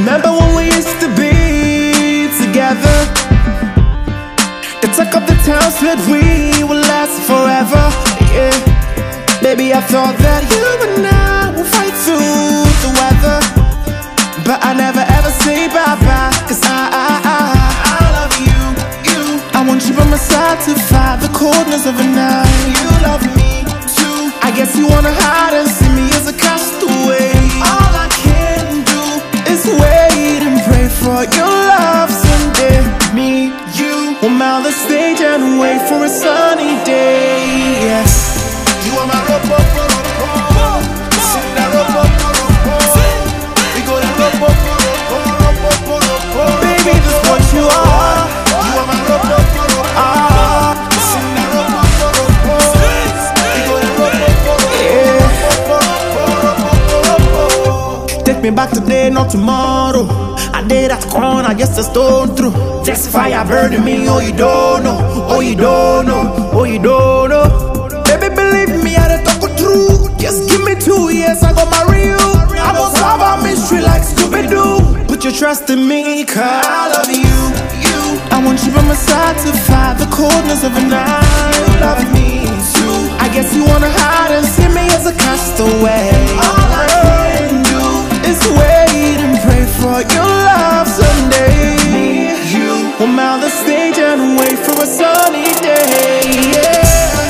Remember when we used to be together? The talk of the town said we would last forever, yeah. Baby, I thought that you and I would fight through the weather, but I never ever say bye-bye, cause I love you, you. I want you by my side to fight the coldness of a night. You love me too. I guess you wanna hide and see me as a castaway. All I can do is wait and pray for your love someday. Me, you will mount the stage and wait for a sunny day, yes. You are my rope, sing that rope, we go to rope, baby, this what you are. You are my rope, sing that rope, we go to rope, yeah. Take me back today, not tomorrow. A day that's gone, I just a stone through. Just fire burning me, oh you don't know, oh you don't know, oh you don't know. Baby, believe me, I don't talk true. Just give me 2 years, I gon' marry you. I gon' solve our mystery like Scooby-Doo. Put your trust in me, cause I love you, you. I want you by my side to fight the coldness of a night. You love me too. I guess you wanna hide and see me as a castaway. All I can do is wait and pray for your love someday. Me, you will mount the stage and wait for a sunny day, yeah.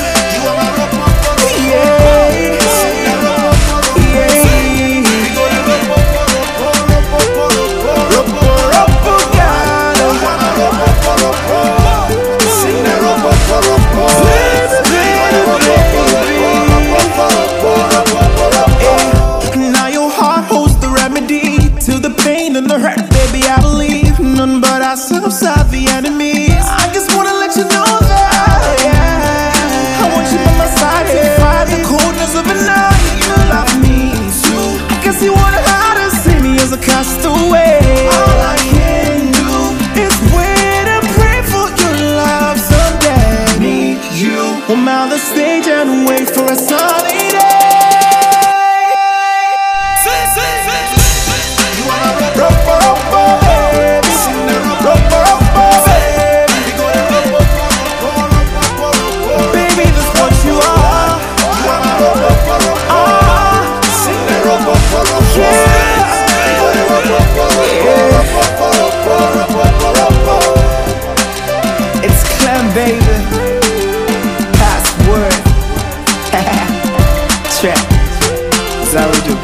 Now your heart holds the remedy to the pain and the hurt, baby. I believe none but ourselves are the enemies. I just wanna let you know that, yeah. I want you by my side to fight the coldness of a night. You love me too. I guess you wanna hide and see me as a castaway. All I can do is wait and pray for your love someday. Me, you will mount the stage and wait for a sunny day. It's Clem, baby. Password. Trap. That's how we do.